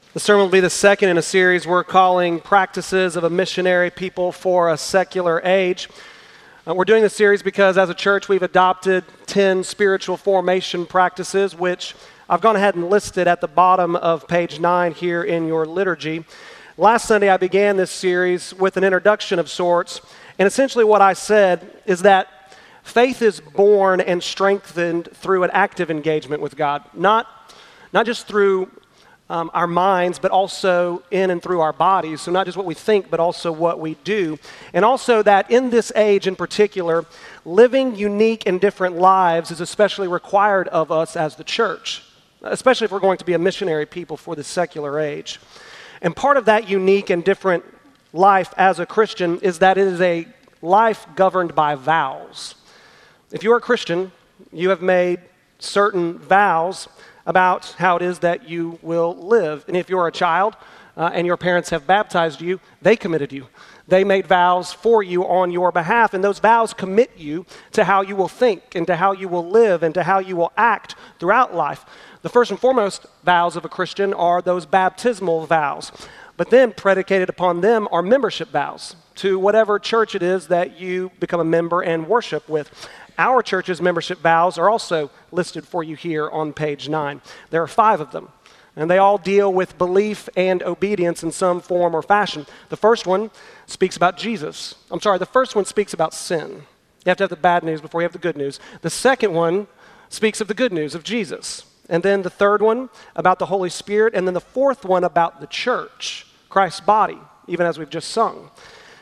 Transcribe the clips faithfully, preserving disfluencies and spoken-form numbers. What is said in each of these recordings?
The sermon will be the second in a series we're calling Practices of a Missionary People for a Secular Age. Uh, we're doing this series because as a church we've adopted ten spiritual formation practices, which I've gone ahead and listed at the bottom of page nine here in your liturgy. Last Sunday I began this series with an introduction of sorts, and essentially what I said is that faith is born and strengthened through an active engagement with God, not, not just through Um, our minds, but also in and through our bodies. So not just what we think, but also what we do. And also that in this age in particular, living unique and different lives is especially required of us as the church, especially if we're going to be a missionary people for the secular age. And part of that unique and different life as a Christian is that it is a life governed by vows. If you're a Christian, you have made certain vows about how it is that you will live. And if you're a child uh, and your parents have baptized you, they committed you. They made vows for you on your behalf, and those vows commit you to how you will think and to how you will live and to how you will act throughout life. The first and foremost vows of a Christian are those baptismal vows, but then predicated upon them are membership vows to whatever church it is that you become a member and worship with. Our church's membership vows are also listed for you here on page nine. There are five of them, and they all deal with belief and obedience in some form or fashion. The first one speaks about Jesus. I'm sorry, the first one speaks about sin. You have to have the bad news before you have the good news. The second one speaks of the good news of Jesus. And then the third one about the Holy Spirit, and then the fourth one about the church, Christ's body, even as we've just sung.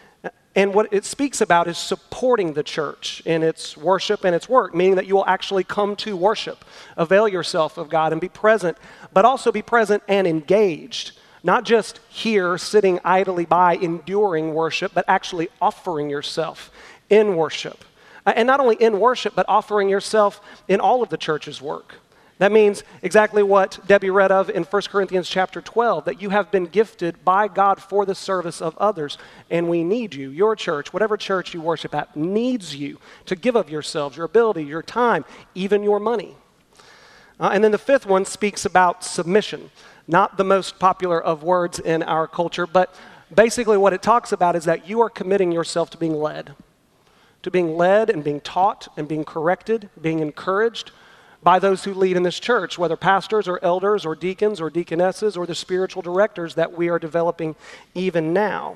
And what it speaks about is supporting the church in its worship and its work, meaning that you will actually come to worship, avail yourself of God and be present, but also be present and engaged, not just here sitting idly by enduring worship, but actually offering yourself in worship. And not only in worship, but offering yourself in all of the church's work. That means exactly what Debbie read of in First Corinthians chapter twelve, that you have been gifted by God for the service of others, and we need you. Your church, whatever church you worship at, needs you to give of yourselves, your ability, your time, even your money. Uh, and then the fifth one speaks about submission, not the most popular of words in our culture, but basically what it talks about is that you are committing yourself to being led, to being led and being taught and being corrected, being encouraged by those who lead in this church, whether pastors or elders or deacons or deaconesses or the spiritual directors that we are developing even now.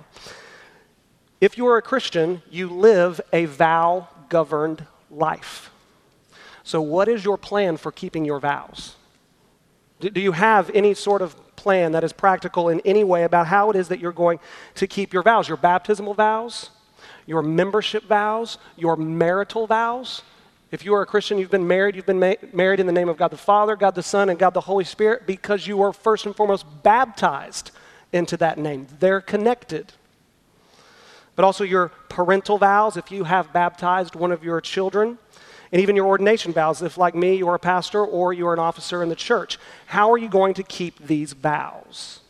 If you are a Christian, you live a vow-governed life. So what is your plan for keeping your vows? Do you have any sort of plan that is practical in any way about how it is that you're going to keep your vows, your baptismal vows, your membership vows, your marital vows? If you are a Christian, you've been married, you've been ma- married in the name of God the Father, God the Son, and God the Holy Spirit because you were first and foremost baptized into that name. They're connected. But also your parental vows, if you have baptized one of your children, and even your ordination vows, if like me, you're a pastor or you're an officer in the church. How are you going to keep these vows?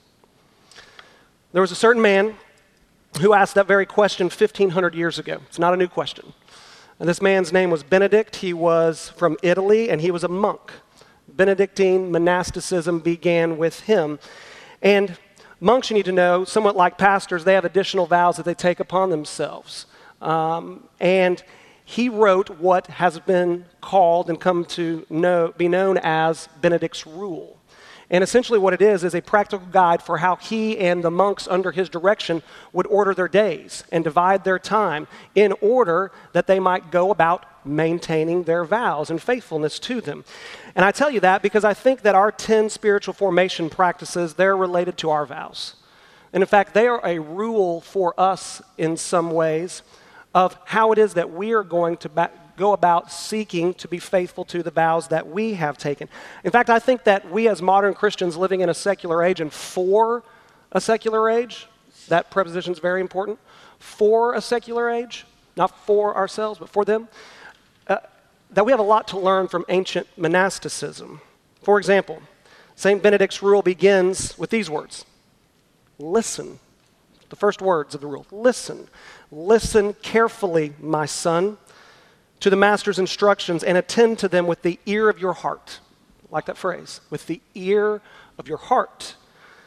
There was a certain man who asked that very question fifteen hundred years ago. It's not a new question. And this man's name was Benedict. He was from Italy, and he was a monk. Benedictine monasticism began with him. And monks, you need to know, somewhat like pastors, they have additional vows that they take upon themselves. Um, and he wrote what has been called and come to know, be known as Benedict's Rule. And essentially what it is is a practical guide for how he and the monks under his direction would order their days and divide their time in order that they might go about maintaining their vows and faithfulness to them. And I tell you that because I think that our ten spiritual formation practices, they're related to our vows. And in fact, they are a rule for us in some ways of how it is that we are going to ba- go about seeking to be faithful to the vows that we have taken. In fact, I think that we as modern Christians living in a secular age and for a secular age, that preposition is very important, for a secular age, not for ourselves, but for them, uh, that we have a lot to learn from ancient monasticism. For example, Saint Benedict's Rule begins with these words, listen. The first words of the rule, listen. Listen carefully, my son, to the master's instructions and attend to them with the ear of your heart. I like that phrase, with the ear of your heart.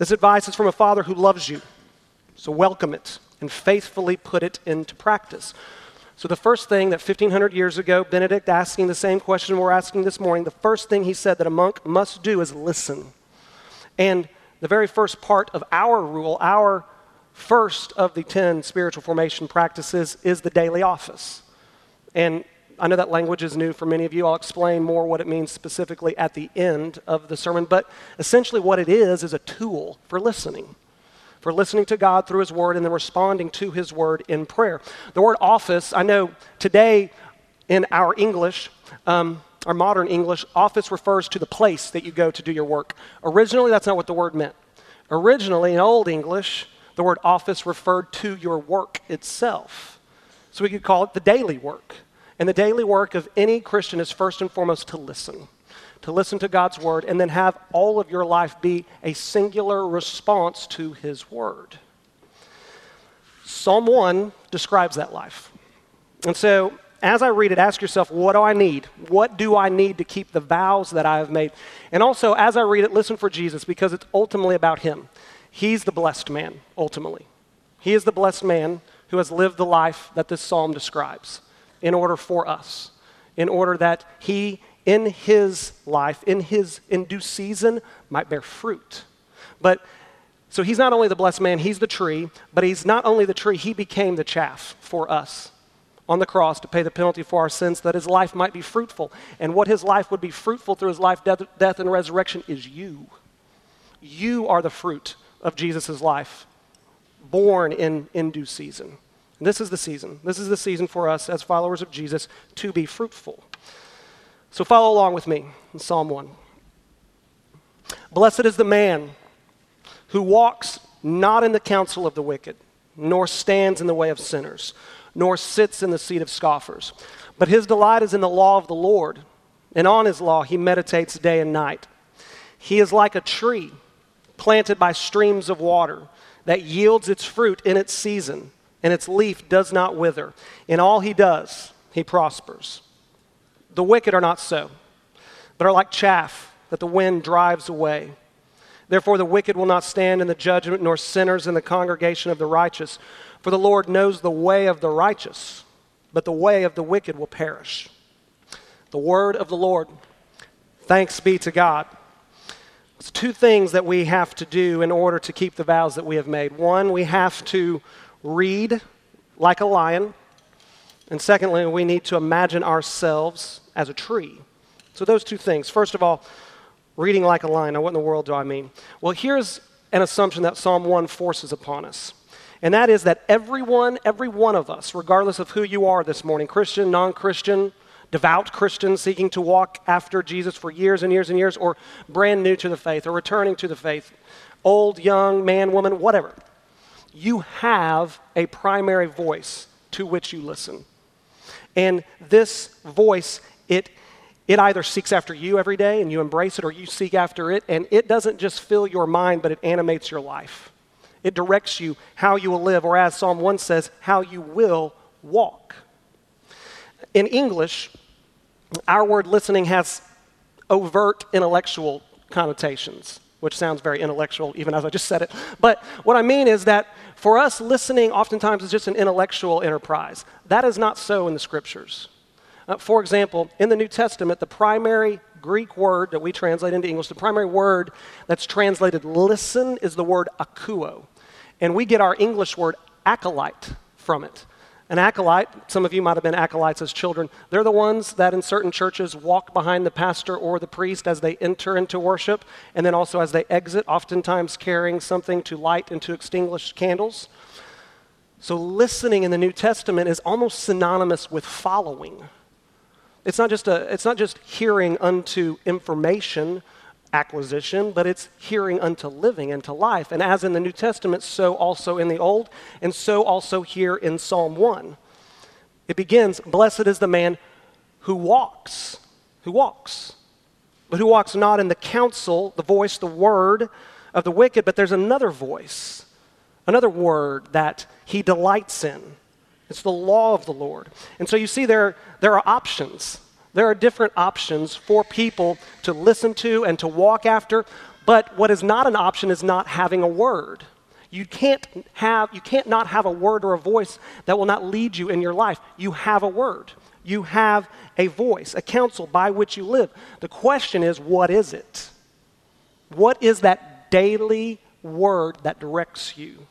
This advice is from a father who loves you. So welcome it and faithfully put it into practice. So the first thing that fifteen hundred years ago, Benedict asking the same question we're asking this morning, the first thing he said that a monk must do is listen. And the very first part of our rule, our first of the ten spiritual formation practices, is the daily office. And I know that language is new for many of you. I'll explain more what it means specifically at the end of the sermon. But essentially what it is is a tool for listening. For listening to God through his word and then responding to his word in prayer. The word office, I know today in our English, um, our modern English, office refers to the place that you go to do your work. Originally, that's not what the word meant. Originally, in Old English, the word office referred to your work itself. So we could call it the daily work. And the daily work of any Christian is first and foremost to listen. To listen to God's word, and then have all of your life be a singular response to his word. Psalm one describes that life. And so, as I read it, ask yourself, what do I need? What do I need to keep the vows that I have made? And also, as I read it, listen for Jesus, because it's ultimately about him. He's the blessed man, ultimately. He is the blessed man who has lived the life that this psalm describes in order for us, in order that he in his life, in his in due season, might bear fruit. But, so he's not only the blessed man, he's the tree, but he's not only the tree, he became the chaff for us on the cross to pay the penalty for our sins, that his life might be fruitful. And what his life would be fruitful through his life, death, death and resurrection is you. You are the fruit of Jesus' life, born in, in due season. And this is the season. This is the season for us as followers of Jesus to be fruitful. So follow along with me in Psalm one. Blessed is the man who walks not in the counsel of the wicked, nor stands in the way of sinners, nor sits in the seat of scoffers. But his delight is in the law of the Lord, and on his law he meditates day and night. He is like a tree planted by streams of water that yields its fruit in its season, and its leaf does not wither. In all he does, he prospers. The wicked are not so, but are like chaff that the wind drives away. Therefore the wicked will not stand in the judgment, nor sinners in the congregation of the righteous. For the Lord knows the way of the righteous, but the way of the wicked will perish. The word of the Lord. Thanks be to God. It's two things that we have to do in order to keep the vows that we have made. One, we have to read like a lion. And secondly, we need to imagine ourselves as a tree. So those two things. First of all, reading like a lion. Now, what in the world do I mean? Well, here's an assumption that Psalm one forces upon us. And that is that everyone, every one of us, regardless of who you are this morning, Christian, non-Christian, devout Christian seeking to walk after Jesus for years and years and years, or brand new to the faith, or returning to the faith, old, young, man, woman, whatever, you have a primary voice to which you listen. And this voice, it, it either seeks after you every day and you embrace it, or you seek after it, and it doesn't just fill your mind, but it animates your life. It directs you how you will live, or as Psalm one says, how you will walk. In English, our word listening has overt intellectual connotations, which sounds very intellectual even as I just said it. But what I mean is that for us, listening oftentimes is just an intellectual enterprise. That is not so in the scriptures. Uh, for example, in the New Testament, the primary Greek word that we translate into English, the primary word that's translated listen is the word akouo. And we get our English word acolyte from it. An acolyte, some of you might have been acolytes as children, they're the ones that in certain churches walk behind the pastor or the priest as they enter into worship, and then also as they exit, oftentimes carrying something to light and to extinguish candles. So listening in the New Testament is almost synonymous with following. It's not just a, it's not just hearing unto information acquisition, but it's hearing unto living and to life. And as in the New Testament, so also in the Old, and so also here in Psalm one. It begins, blessed is the man who walks, who walks, but who walks not in the counsel, the voice, the word of the wicked, but there's another voice, another word that he delights in. It's the law of the Lord. And so you see there, there are options. There are different options for people to listen to and to walk after, But what is not an option is not having a word. You can't have, you can't not have a word or a voice that will not lead you in your life. You have a word. You have a voice, a counsel by which you live. The question is, what is it? What is that daily word that directs you?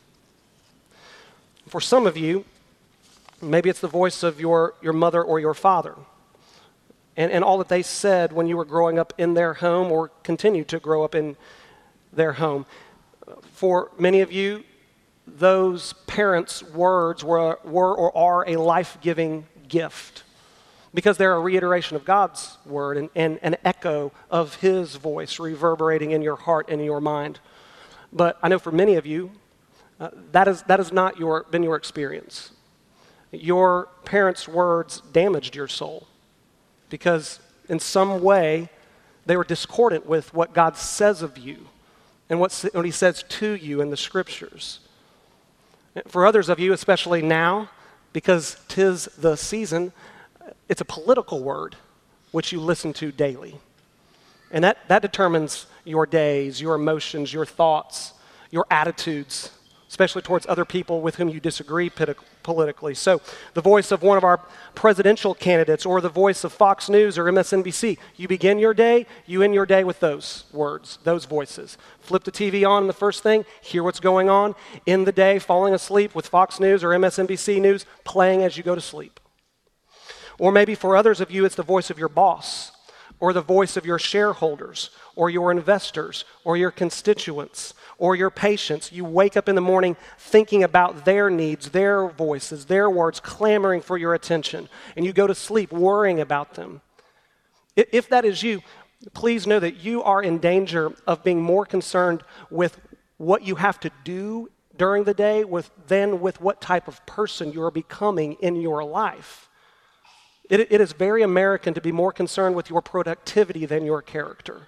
For some of you, maybe it's the voice of your, your mother or your father, and, and all that they said when you were growing up in their home or continue to grow up in their home. For many of you, those parents' words were, were or are a life-giving gift because they're a reiteration of God's word and, and an echo of his voice reverberating in your heart and in your mind. But I know for many of you, uh, that is that has not your, been your experience. Your parents' words damaged your soul because in some way they were discordant with what God says of you and what, what he says to you in the scriptures. For others of you, especially now, because 'tis the season, it's a political word which you listen to daily. And that, that determines your days, your emotions, your thoughts, your attitudes, especially towards other people with whom you disagree politically. So the voice of one of our presidential candidates or the voice of Fox News or M S N B C, you begin your day, you end your day with those words, those voices. Flip the T V on, the first thing, hear what's going on. End the day falling asleep with Fox News or M S N B C News playing as you go to sleep. Or maybe for others of you, it's the voice of your boss or the voice of your shareholders or your investors or your constituents or your patients. You wake up in the morning thinking about their needs, their voices, their words, clamoring for your attention, and you go to sleep worrying about them. If that is you, please know that you are in danger of being more concerned with what you have to do during the day with, than with what type of person you are becoming in your life. It, it is very American to be more concerned with your productivity than your character.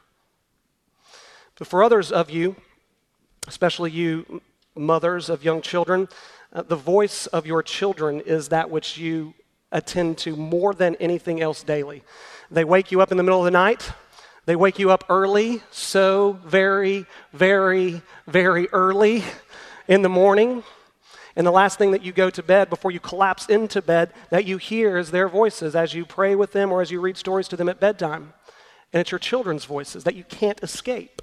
But for others of you, especially you mothers of young children, uh, the voice of your children is that which you attend to more than anything else daily. They wake you up in the middle of the night. They wake you up early, so very, very, very early in the morning. And the last thing that you go to bed, before you collapse into bed, that you hear is their voices as you pray with them or as you read stories to them at bedtime. And it's your children's voices that you can't escape.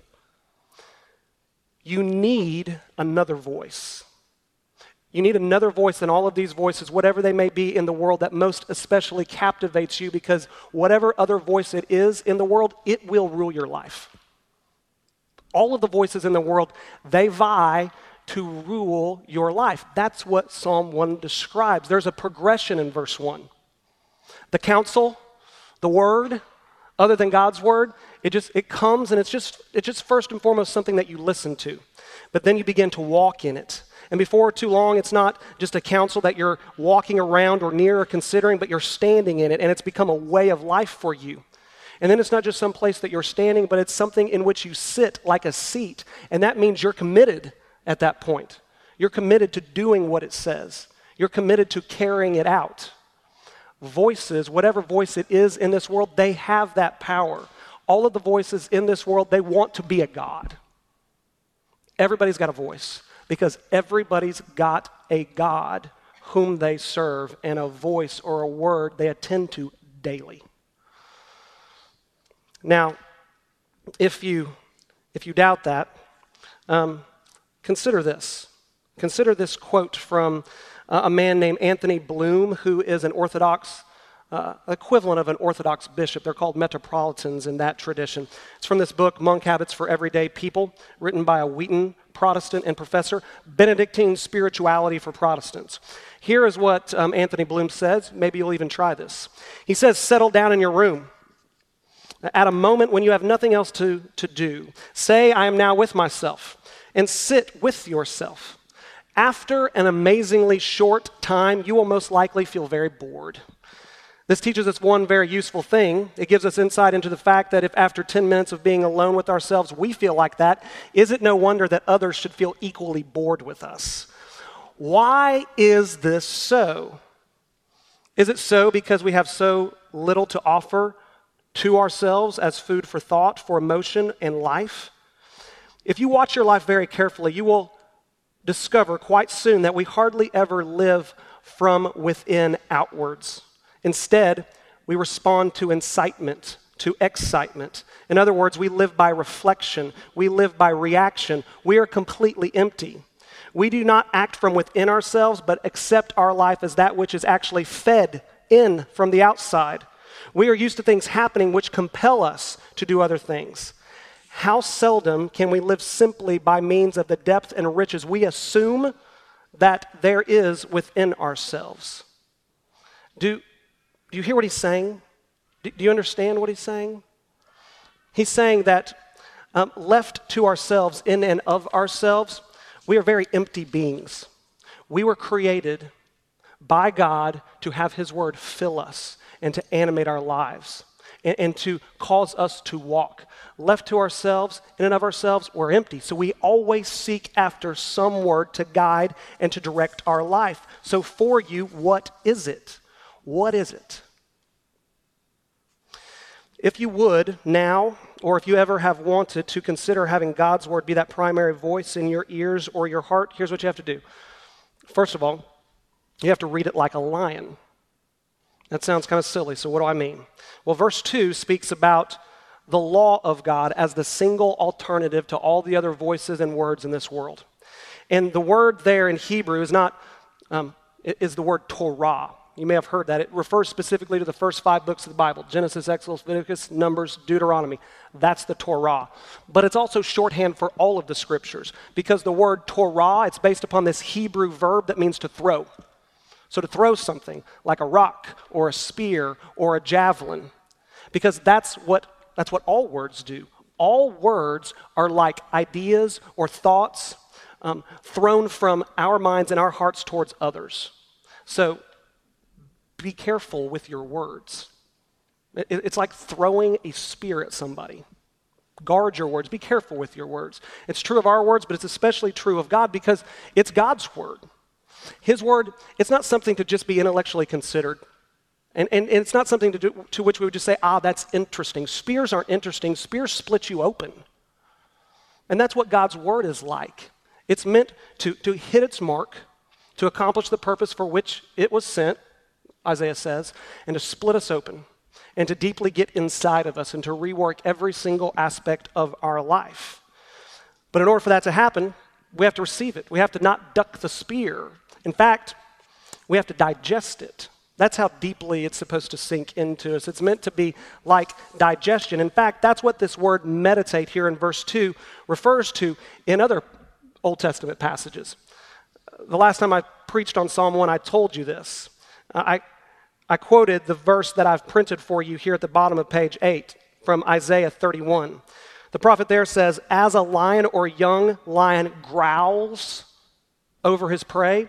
You need another voice. You need another voice than all of these voices, whatever they may be in the world, that most especially captivates you, because whatever other voice it is in the world, it will rule your life. All of the voices in the world, they vie to rule your life. That's what Psalm one describes. There's a progression in verse one. The counsel, the word, other than God's word, it just it comes and it's just it's just first and foremost something that you listen to. But then you begin to walk in it. And before too long, it's not just a counsel that you're walking around or near or considering, but you're standing in it, and it's become a way of life for you. And then it's not just some place that you're standing, but it's something in which you sit like a seat. And that means you're committed at that point. You're committed to doing what it says. You're committed to carrying it out. Voices, whatever voice it is in this world, they have that power. All of the voices in this world, they want to be a God. Everybody's got a voice because everybody's got a God whom they serve and a voice or a word they attend to daily. Now, if you if you doubt that, um, consider this. Consider this quote from uh, a man named Anthony Bloom, who is an Orthodox, uh, equivalent of an Orthodox bishop. They're called Metropolitans in that tradition. It's from this book, Monk Habits for Everyday People, written by a Wheaton Protestant and professor, Benedictine Spirituality for Protestants. Here is what um, Anthony Bloom says. Maybe you'll even try this. He says, settle down in your room. At a moment when you have nothing else to, to do, say, I am now with myself, and sit with yourself. After an amazingly short time, you will most likely feel very bored. This teaches us one very useful thing. It gives us insight into the fact that if after ten minutes of being alone with ourselves, we feel like that, is it no wonder that others should feel equally bored with us? Why is this so? Is it so because we have so little to offer to ourselves as food for thought, for emotion, and life? If you watch your life very carefully, you will discover quite soon that we hardly ever live from within outwards. Instead, we respond to incitement, to excitement. In other words, we live by reflection. We live by reaction. We are completely empty. We do not act from within ourselves, but accept our life as that which is actually fed in from the outside. We are used to things happening which compel us to do other things. How seldom can we live simply by means of the depth and riches we assume that there is within ourselves? Do, do you hear what he's saying? Do, do you understand what he's saying? He's saying that um, left to ourselves, in and of ourselves, we are very empty beings. We were created by God to have his word fill us and to animate our lives and, and to cause us to walk. Left to ourselves, in and of ourselves, we're empty. So we always seek after some word to guide and to direct our life. So for you, what is it? What is it? If you would now, or if you ever have wanted to consider having God's word be that primary voice in your ears or your heart, here's what you have to do. First of all, you have to read it like a lion. That sounds kind of silly, so what do I mean? Well, verse two speaks about the law of God as the single alternative to all the other voices and words in this world. And the word there in Hebrew is not, um, is the word Torah. You may have heard that. It refers specifically to the first five books of the Bible: Genesis, Exodus, Leviticus, Numbers, Deuteronomy. That's the Torah. But it's also shorthand for all of the scriptures, because the word Torah, it's based upon this Hebrew verb that means to throw. So to throw something like a rock or a spear or a javelin, because that's what, that's what all words do. All words are like ideas or thoughts um, thrown from our minds and our hearts towards others. So be careful with your words. It, it's like throwing a spear at somebody. Guard your words. Be careful with your words. It's true of our words, but it's especially true of God because it's God's word. His word, it's not something to just be intellectually considered. And, and, and it's not something to, do, to which we would just say, ah, that's interesting. Spears aren't interesting. Spears split you open. And that's what God's word is like. It's meant to, to hit its mark, to accomplish the purpose for which it was sent, Isaiah says, and to split us open, and to deeply get inside of us and to rework every single aspect of our life. But in order for that to happen, we have to receive it. We have to not duck the spear. In fact, we have to digest it. That's how deeply it's supposed to sink into us. It's meant to be like digestion. In fact, that's what this word meditate here in verse two refers to in other Old Testament passages. The last time I preached on Psalm one, I told you this. I, I quoted the verse that I've printed for you here at the bottom of page eight from Isaiah thirty-one. The prophet there says, as a lion or young lion growls over his prey,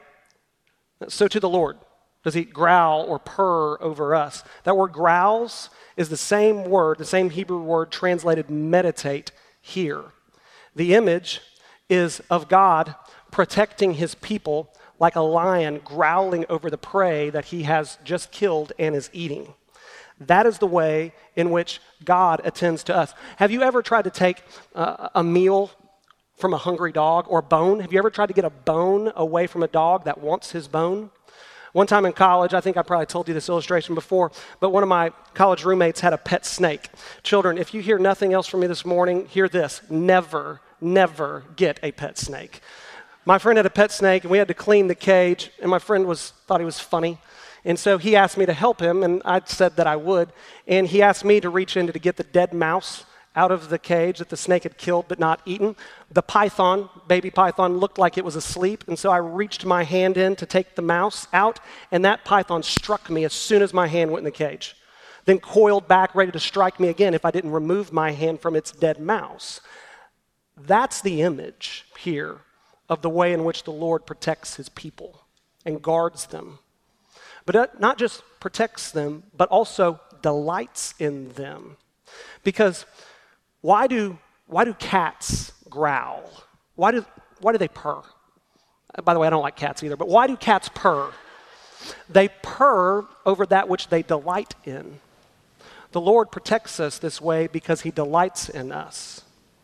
so to the Lord does he growl or purr over us. That word growls is the same word, the same Hebrew word translated meditate here. The image is of God protecting his people like a lion growling over the prey that he has just killed and is eating. That is the way in which God attends to us. Have you ever tried to take uh, a meal from a hungry dog or bone? Have you ever tried to get a bone away from a dog that wants his bone? One time in college, I think I probably told you this illustration before, but one of my college roommates had a pet snake. Children, if you hear nothing else from me this morning, hear this: never, never get a pet snake. My friend had a pet snake, and we had to clean the cage, and my friend was thought he was funny. And so he asked me to help him, and I said that I would. And he asked me to reach in to get the dead mouse out of the cage that the snake had killed but not eaten. The python, baby python, looked like it was asleep, and so I reached my hand in to take the mouse out, and that python struck me as soon as my hand went in the cage, then coiled back, ready to strike me again if I didn't remove my hand from its dead mouse. That's the image here of the way in which the Lord protects his people and guards them. But not just protects them, but also delights in them. Because why do, why do cats growl? Why do, why do they purr? By the way, I don't like cats either, but why do cats purr? They purr over that which they delight in. The Lord protects us this way because he delights in us.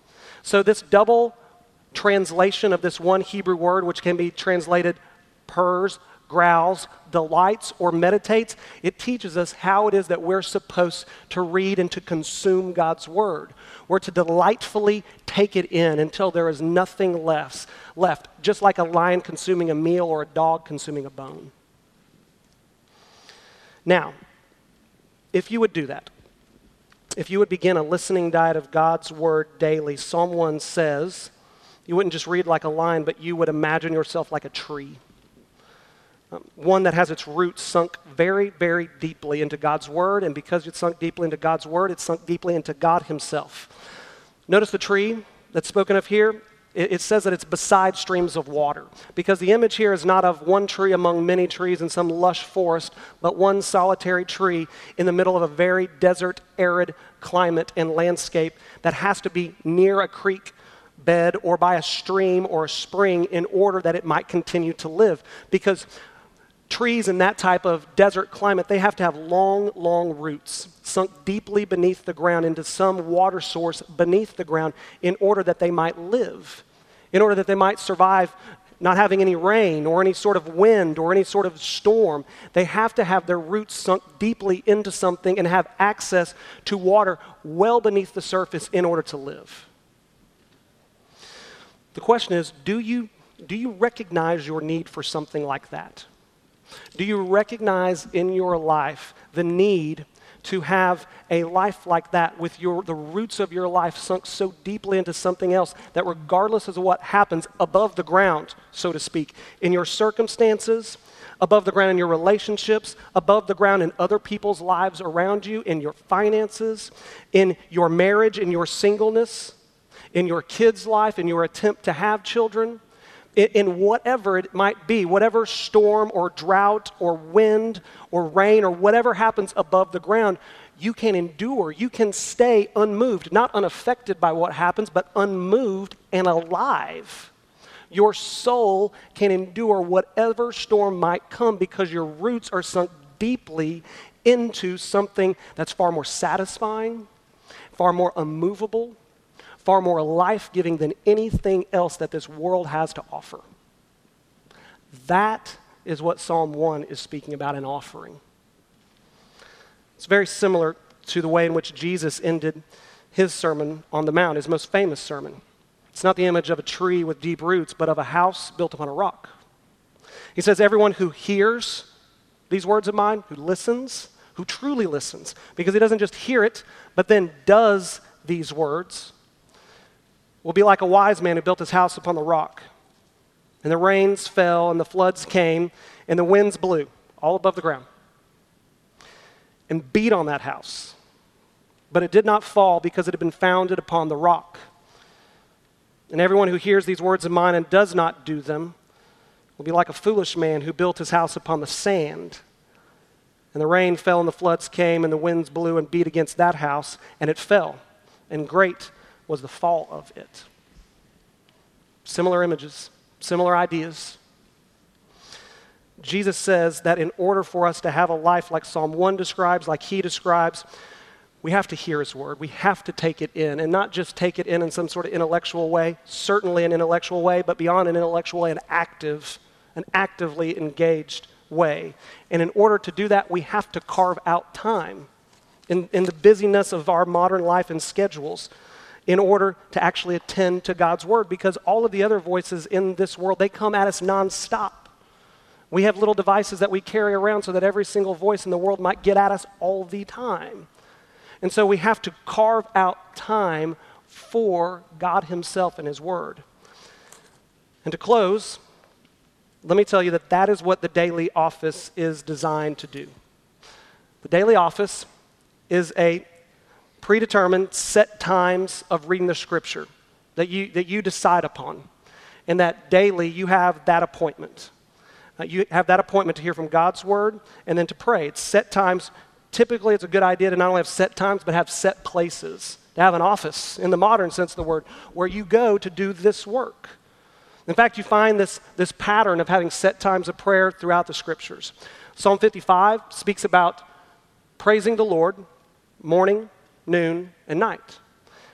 So this double translation of this one Hebrew word, which can be translated purrs, growls, delights, or meditates, it teaches us how it is that we're supposed to read and to consume God's word. We're to delightfully take it in until there is nothing less left, just like a lion consuming a meal or a dog consuming a bone. Now, if you would do that, if you would begin a listening diet of God's word daily, Psalm one says, you wouldn't just read like a lion, but you would imagine yourself like a tree. Um, one that has its roots sunk very, very deeply into God's word, and because it's sunk deeply into God's word, it's sunk deeply into God himself. Notice the tree that's spoken of here. It, it says that it's beside streams of water, because the image here is not of one tree among many trees in some lush forest, but one solitary tree in the middle of a very desert, arid climate and landscape that has to be near a creek bed or by a stream or a spring in order that it might continue to live, because trees in that type of desert climate, they have to have long, long roots sunk deeply beneath the ground into some water source beneath the ground in order that they might live, in order that they might survive not having any rain or any sort of wind or any sort of storm. They have to have their roots sunk deeply into something and have access to water well beneath the surface in order to live. The question is, do you, do you recognize your need for something like that? Do you recognize in your life the need to have a life like that with your, the roots of your life sunk so deeply into something else that regardless of what happens above the ground, so to speak, in your circumstances, above the ground in your relationships, above the ground in other people's lives around you, in your finances, in your marriage, in your singleness, in your kids' life, in your attempt to have children, in whatever it might be, whatever storm or drought or wind or rain or whatever happens above the ground, you can endure, you can stay unmoved, not unaffected by what happens, but unmoved and alive. Your soul can endure whatever storm might come because your roots are sunk deeply into something that's far more satisfying, far more unmovable, far more life-giving than anything else that this world has to offer. That is what Psalm one is speaking about, an offering. It's very similar to the way in which Jesus ended his Sermon on the Mount, his most famous sermon. It's not the image of a tree with deep roots, but of a house built upon a rock. He says, everyone who hears these words of mine, who listens, who truly listens, because he doesn't just hear it, but then does these words, will be like a wise man who built his house upon the rock. And the rains fell, and the floods came, and the winds blew all above the ground and beat on that house. But it did not fall because it had been founded upon the rock. And everyone who hears these words of mine and does not do them will be like a foolish man who built his house upon the sand. And the rain fell, and the floods came, and the winds blew and beat against that house, and it fell, and great was the fall of it. Similar images, similar ideas. Jesus says that in order for us to have a life like Psalm one describes, like he describes, we have to hear his word. We have to take it in, and not just take it in in some sort of intellectual way, certainly an intellectual way, but beyond an intellectual way, an active, an actively engaged way. And in order to do that, we have to carve out time in, in the busyness of our modern life and schedules in order to actually attend to God's word, because all of the other voices in this world, they come at us nonstop. We have little devices that we carry around so that every single voice in the world might get at us all the time. And so we have to carve out time for God himself and his word. And to close, let me tell you that that is what the daily office is designed to do. The daily office is a predetermined set times of reading the scripture that you, that you decide upon. And that daily you have that appointment. Uh, you have that appointment to hear from God's word and then to pray. It's set times. Typically, it's a good idea to not only have set times, but have set places. To have an office, in the modern sense of the word, where you go to do this work. In fact, you find this, this pattern of having set times of prayer throughout the scriptures. Psalm fifty-five speaks about praising the Lord morning, noon, and night.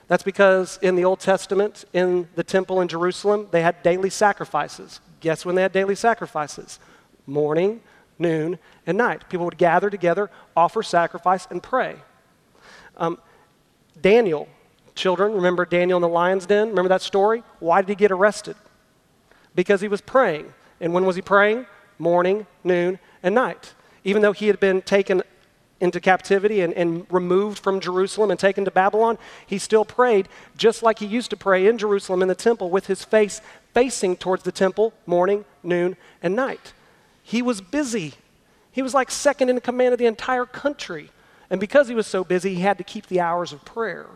That's because in the Old Testament, in the temple in Jerusalem, they had daily sacrifices. Guess when they had daily sacrifices? Morning, noon, and night. People would gather together, offer sacrifice, and pray. Um, Daniel, children, remember Daniel in the lion's den? Remember that story? Why did he get arrested? Because he was praying. And when was he praying? Morning, noon, and night. Even though he had been taken into captivity and, and removed from Jerusalem and taken to Babylon, he still prayed just like he used to pray in Jerusalem in the temple with his face facing towards the temple morning, noon, and night. He was busy. He was like second in command of the entire country. And because he was so busy, he had to keep the hours of prayer.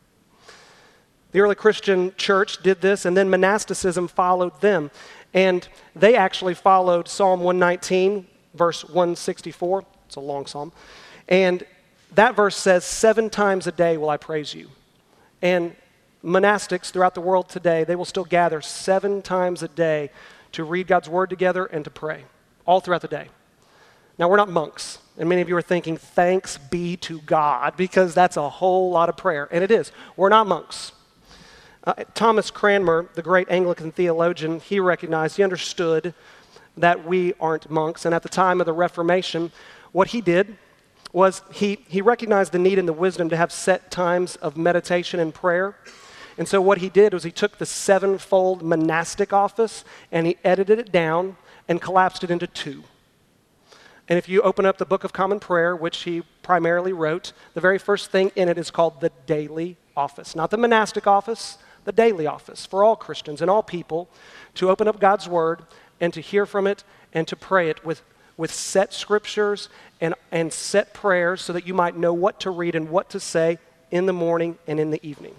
The early Christian church did this, and then monasticism followed them. And they actually followed Psalm one nineteen, verse one sixty-four. It's a long psalm. And that verse says, seven times a day will I praise you. And monastics throughout the world today, they will still gather seven times a day to read God's word together and to pray, all throughout the day. Now, we're not monks. And many of you are thinking, thanks be to God, because that's a whole lot of prayer. And it is. We're not monks. Uh, Thomas Cranmer, the great Anglican theologian, he recognized, he understood that we aren't monks. And at the time of the Reformation, what he did was he, he recognized the need and the wisdom to have set times of meditation and prayer. And so what he did was he took the sevenfold monastic office and he edited it down and collapsed it into two. And if you open up the Book of Common Prayer, which he primarily wrote, the very first thing in it is called the daily office. Not the monastic office, the daily office for all Christians and all people to open up God's word and to hear from it and to pray it with, with set scriptures and, and set prayers so that you might know what to read and what to say in the morning and in the evening.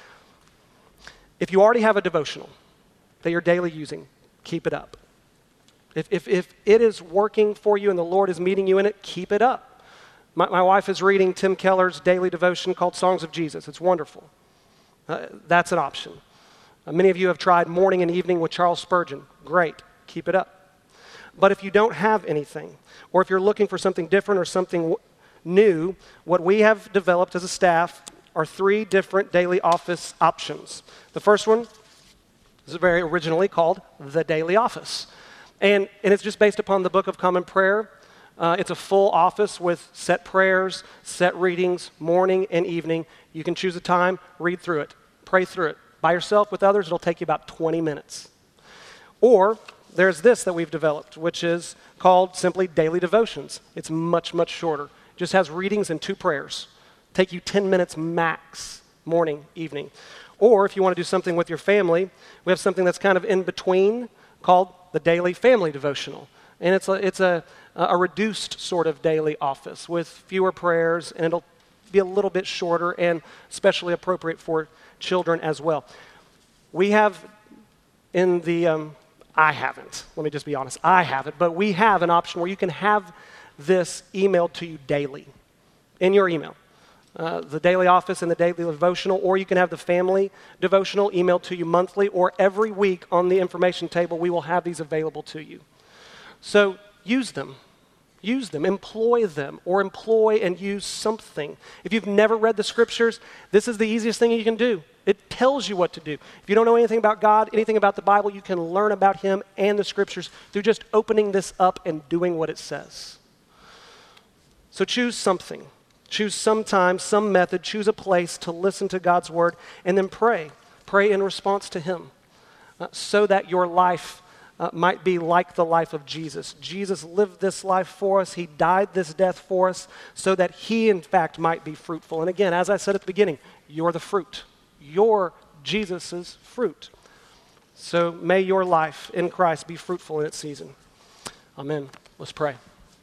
If you already have a devotional that you're daily using, keep it up. If, if, if it is working for you and the Lord is meeting you in it, keep it up. My, my wife is reading Tim Keller's daily devotion called Songs of Jesus. It's wonderful. Uh, that's an option. Uh, many of you have tried morning and evening with Charles Spurgeon. Great. Keep it up. But if you don't have anything, or if you're looking for something different or something w- new, what we have developed as a staff are three different daily office options. The first one is very originally called the Daily Office. And, and it's just based upon the Book of Common Prayer. Uh, it's a full office with set prayers, set readings, morning and evening. You can choose a time, read through it, pray through it. By yourself, with others, it'll take you about twenty minutes. Or there's this that we've developed, which is called simply Daily Devotions. It's much, much shorter. It just has readings and two prayers. Take you ten minutes max, morning, evening. Or if you want to do something with your family, we have something that's kind of in between called the Daily Family Devotional. And it's a, it's a, a reduced sort of daily office with fewer prayers, and it'll be a little bit shorter and especially appropriate for children as well. We have in the, um, I haven't, let me just be honest, I haven't, but we have an option where you can have this emailed to you daily in your email. Uh, the daily office and the daily devotional, or you can have the family devotional emailed to you monthly, or every week on the information table, we will have these available to you. So use them. Use them. Employ them, or employ and use something. If you've never read the scriptures, this is the easiest thing you can do. It tells you what to do. If you don't know anything about God, anything about the Bible, you can learn about Him and the scriptures through just opening this up and doing what it says. So choose something. Choose some time, some method, choose a place to listen to God's word, and then pray. Pray in response to Him uh, so that your life uh, might be like the life of Jesus. Jesus lived this life for us. He died this death for us so that He, in fact, might be fruitful. And again, as I said at the beginning, you're the fruit. You're Jesus's fruit. So may your life in Christ be fruitful in its season. Amen. Let's pray.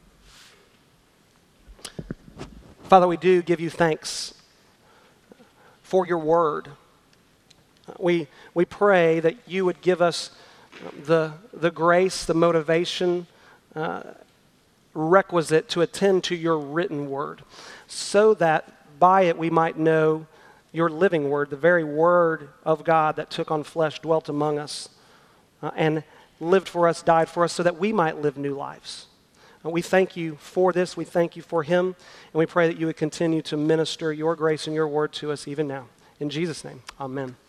Father, we do give you thanks for your word. We, we pray that you would give us the, the grace, the motivation uh, requisite to attend to your written word, so that by it we might know your living word, the very word of God that took on flesh, dwelt among us, uh, and lived for us, died for us, so that we might live new lives. And we thank you for this. We thank you for him. And we pray that you would continue to minister your grace and your word to us even now. In Jesus' name, amen.